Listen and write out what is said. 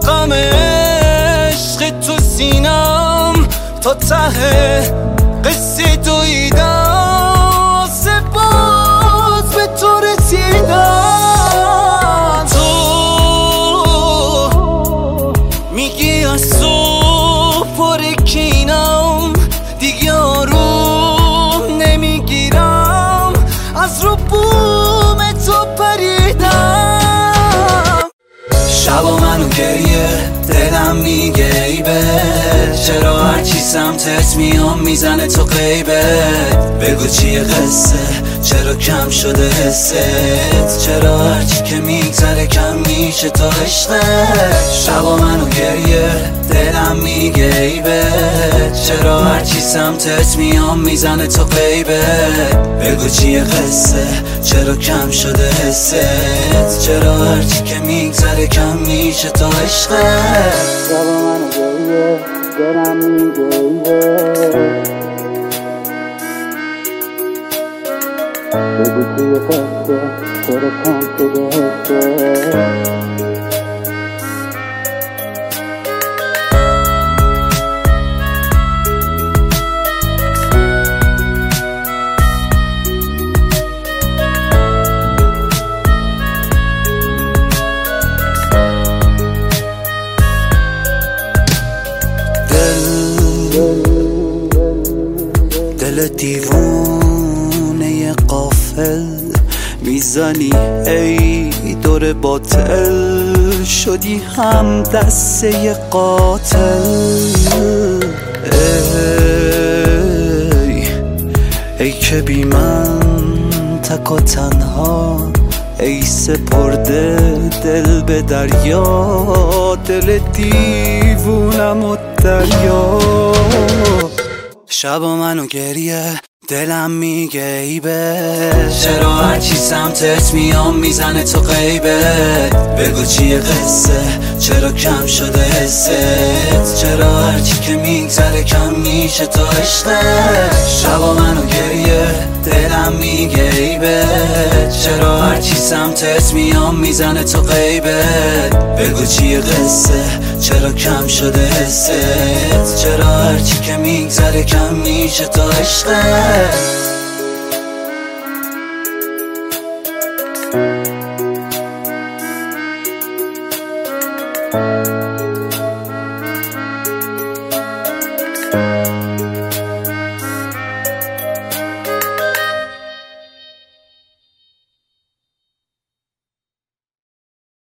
غم عشق تو سینم تا ته قصه دویدم باز به تو رسیدم. تو میگی از صبح پرکینم دیگه آروم نمیگیرم از رو بوم تو پریدم. شبا منو گریه دلم میگه ای به چرا هرچی سمتت میام میزنه تو غیبت. بگو چیه قصه چرا کم شده حست چرا هرچی که میگذره کم میشه تا عشقت. شبا منو گریه دلم میگه ای به چرا هرچی سمتت میام میزنه تو غیبت. بگو چیه قصه چرا کم شده حست چرا هرچی که میگذره کم میشه تا عشقت. شبا منو گریه دلم میگه ای به بگو چیه قصه چرا کم شده حست. دل دیوونه غافل میزنی ای دور باطل شدی هم دسته قاتل. ای که بی من تک و تنها ای سپرده دل به دریا دل دیوونم و دریا. شبا منو گریه دلم میگه ای به چرا هرچی سمتت میام میزنه تو غیبت. بگو چیه قصه چرا کم شده حست چرا هرچی که میگذره کم میشه تا عشقت. شبا منو گریه دلم میگه ای به چرا هرچی سمتت میام میزنه تو غیبت. بگو چیه قصه چرا کم شده حست چرا هرچی که میگذره کم میشه تا عشقت.